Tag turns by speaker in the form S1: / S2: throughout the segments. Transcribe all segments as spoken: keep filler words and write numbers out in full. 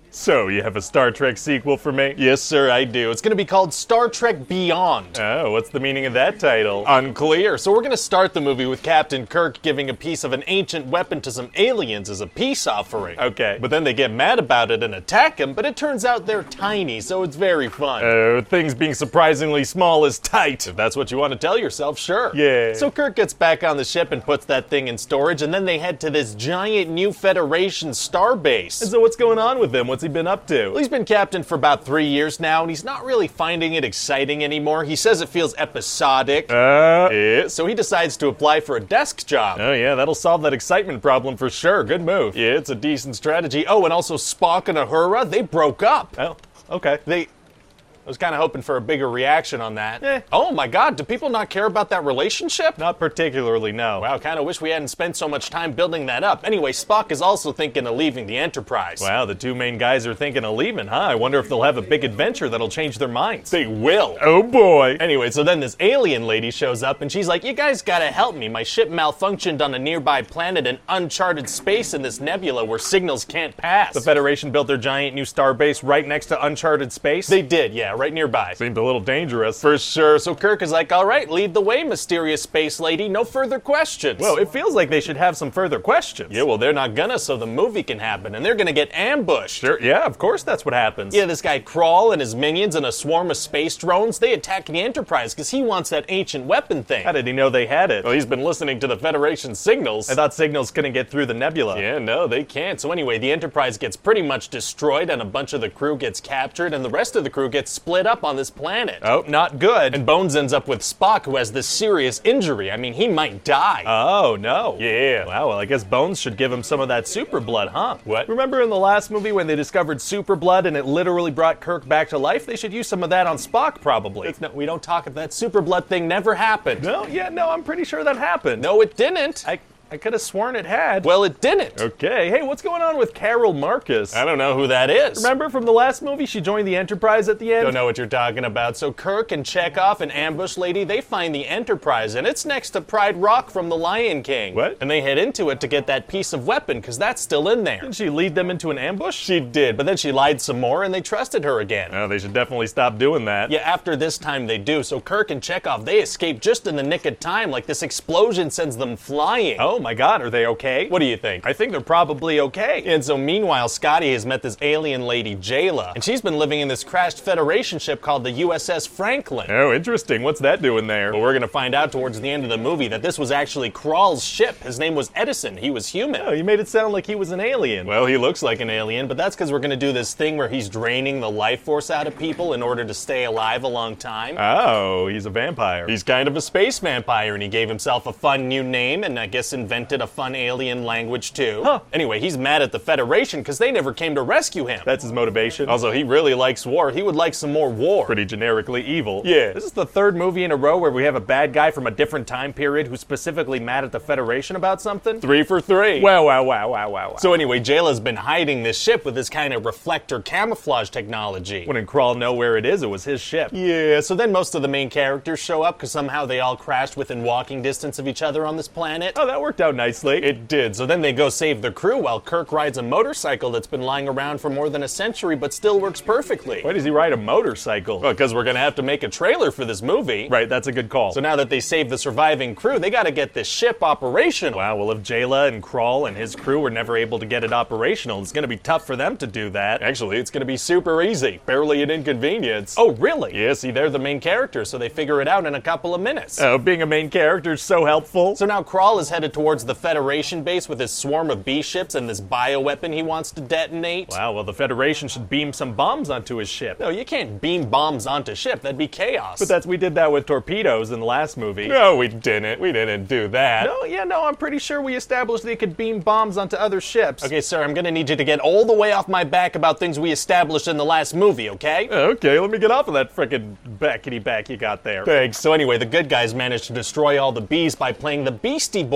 S1: So, you have a Star Trek sequel for me?
S2: Yes, sir, I do. It's gonna be called Star Trek Beyond.
S1: Oh, what's the meaning of that title?
S2: Unclear. So we're gonna start the movie with Captain Kirk giving a piece of an ancient weapon to some aliens as a peace offering.
S1: Okay.
S2: But then they get mad about it and attack him, but it turns out they're tiny, so it's very fun.
S1: Uh, things being surprisingly small is tight.
S2: If that's what you want to tell yourself, sure.
S1: Yeah.
S2: So Kirk gets back on the ship and puts that thing in storage, and then they head to this giant new Federation starbase.
S1: And so what's going on with him? What's he been up to?
S2: Well, he's been captain for about three years now, and he's not really finding it exciting anymore. He says it feels episodic.
S1: Uh,
S2: Yeah, so he decides to apply for a desk job.
S1: oh yeah, that'll solve that excitement problem for sure. Good move.
S2: Yeah, it's a decent strategy. Oh, and also Spock and Uhura, they broke up.
S1: Oh, okay.
S2: They... I was kind of hoping for a bigger reaction on that.
S1: Eh.
S2: Oh my god, do people not care about that relationship?
S1: Not particularly, no.
S2: Wow, kind of wish we hadn't spent so much time building that up. Anyway, Spock is also thinking of leaving the Enterprise.
S1: Wow, the two main guys are thinking of leaving, huh? I wonder if they'll have a big adventure that'll change their minds.
S2: They will.
S1: Oh boy.
S2: Anyway, so then this alien lady shows up and she's like, you guys gotta help me. My ship malfunctioned on a nearby planet in uncharted space in this nebula where signals can't pass.
S1: The Federation built their giant new starbase right next to uncharted space?
S2: They did, yeah, right nearby.
S1: Seemed a little dangerous.
S2: For sure. So Kirk is like, all right, lead the way, mysterious space lady. No further questions.
S1: Well, it feels like they should have some further questions.
S2: Yeah, well, they're not gonna, so the movie can happen, and they're gonna get ambushed.
S1: Sure, yeah, of course that's what happens.
S2: Yeah, this guy Crawl and his minions and a swarm of space drones, they attack the Enterprise because he wants that ancient weapon thing.
S1: How did he know they had it?
S2: Well, he's been listening to the Federation signals.
S1: I thought signals couldn't get through the nebula.
S2: Yeah, no, they can't. So anyway, the Enterprise gets pretty much destroyed, and a bunch of the crew gets captured, and the rest of the crew gets split up on this planet.
S1: Oh, not good.
S2: And Bones ends up with Spock, who has this serious injury. I mean, he might die.
S1: Oh, no.
S2: Yeah.
S1: Wow, well, I guess Bones should give him some of that super blood, huh?
S2: What?
S1: Remember in the last movie when they discovered super blood and it literally brought Kirk back to life? They should use some of that on Spock, probably.
S2: It's no, we don't talk about that super blood thing. Never happened.
S1: No, yeah, no, I'm pretty sure that happened.
S2: No, it didn't.
S1: I, I could have sworn it had.
S2: Well, it didn't.
S1: Okay, hey, what's going on with Carol Marcus?
S2: I don't know who that is.
S1: Remember from the last movie, she joined the Enterprise at the end?
S2: Don't know what you're talking about. So Kirk and Chekhov and Ambush Lady, they find the Enterprise, and it's next to Pride Rock from The Lion King.
S1: What?
S2: And they head into it to get that piece of weapon, because that's still in there.
S1: Didn't she lead them into an ambush?
S2: She did, but then she lied some more, and they trusted her again.
S1: Oh, they should definitely stop doing that.
S2: Yeah, after this time they do. So Kirk and Chekhov, they escape just in the nick of time, like this explosion sends them flying.
S1: Oh my god, are they okay?
S2: What do you think?
S1: I think they're probably okay.
S2: And so meanwhile, Scotty has met this alien lady, Jayla, and she's been living in this crashed Federation ship called the U S S Franklin.
S1: Oh, interesting. What's that doing there?
S2: Well, we're gonna find out towards the end of the movie that this was actually Crawl's ship. His name was Edison. He was human.
S1: Oh, you made it sound like he was an alien.
S2: Well, he looks like an alien, but that's because we're gonna do this thing where he's draining the life force out of people in order to stay alive a long time.
S1: Oh, he's a vampire.
S2: He's kind of a space vampire, and he gave himself a fun new name and I guess invented a fun alien language too.
S1: Huh.
S2: Anyway, he's mad at the Federation because they never came to rescue him.
S1: That's his motivation.
S2: Also, he really likes war. He would like some more war.
S1: Pretty generically evil.
S2: Yeah.
S1: This is the third movie in a row where we have a bad guy from a different time period who's specifically mad at the Federation about something.
S2: Three for three.
S1: Wow, wow, wow, wow, wow, wow.
S2: So anyway, Jayla's been hiding this ship with this kind of reflector camouflage technology.
S1: Wouldn't Crawl know where it is? It was his ship.
S2: Yeah, so then most of the main characters show up because somehow they all crashed within walking distance of each other on this planet.
S1: Oh, that worked out nicely.
S2: It did. So then they go save the crew while Kirk rides a motorcycle that's been lying around for more than a century but still works perfectly.
S1: Why does he ride a motorcycle?
S2: Well, because we're going to have to make a trailer for this movie.
S1: Right, that's a good call.
S2: So now that they saved the surviving crew, they got to get this ship operational.
S1: Wow, well, if Jayla and Crawl and his crew were never able to get it operational, it's going to be tough for them to do that.
S2: Actually, it's going to be super easy. Barely an inconvenience.
S1: Oh, really?
S2: Yeah, see, they're the main characters, so they figure it out in a couple of minutes.
S1: Oh, being a main character is so helpful.
S2: So now Crawl is headed towards the Federation base with his swarm of B-ships and this bioweapon he wants to detonate.
S1: Wow, well, the Federation should beam some bombs onto his ship.
S2: No, you can't beam bombs onto ship. That'd be chaos.
S1: But that's, we did that with torpedoes in the last movie.
S2: No, we didn't. We didn't do that.
S1: No, yeah, no, I'm pretty sure we established they could beam bombs onto other ships.
S2: Okay, sir, I'm gonna need you to get all the way off my back about things we established in the last movie, okay?
S1: Okay, let me get off of that frickin' backity back you got there.
S2: Thanks. So anyway, the good guys managed to destroy all the bees by playing the Beastie Boys very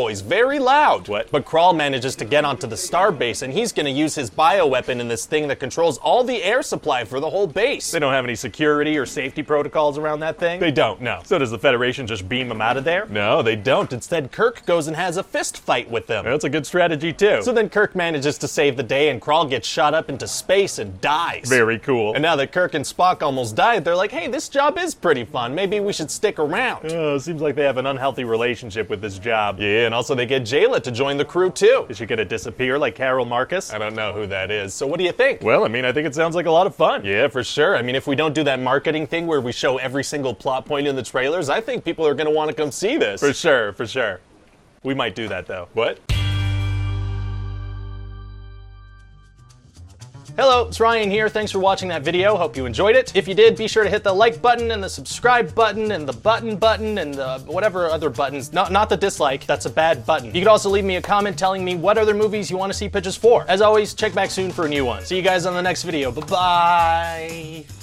S2: very loud.
S1: What?
S2: But Krall manages to get onto the starbase, and he's gonna use his bioweapon in this thing that controls all the air supply for the whole base.
S1: They don't have any security or safety protocols around that thing?
S2: They don't, no.
S1: So does the Federation just beam them out of there?
S2: No, they don't. Instead, Kirk goes and has a fist fight with them.
S1: That's a good strategy, too.
S2: So then Kirk manages to save the day, and Krall gets shot up into space and dies.
S1: Very cool.
S2: And now that Kirk and Spock almost died, they're like, hey, this job is pretty fun. Maybe we should stick around.
S1: Oh, seems like they have an unhealthy relationship with this job.
S2: Yeah, and also they get Jayla to join the crew, too.
S1: Is she gonna disappear like Carol Marcus?
S2: I don't know who that is. So what do you think?
S1: Well, I mean, I think it sounds like a lot of fun.
S2: Yeah, for sure. I mean, if we don't do that marketing thing where we show every single plot point in the trailers, I think people are going to want to come see this.
S1: For sure, for sure. We might do that, though.
S2: What? Hello, it's Ryan here. Thanks for watching that video. Hope you enjoyed it. If you did, be sure to hit the like button and the subscribe button and the button button and the whatever other buttons. Not, not the dislike. That's a bad button. You could also leave me a comment telling me what other movies you want to see pitches for. As always, check back soon for a new one. See you guys on the next video. Bye-bye.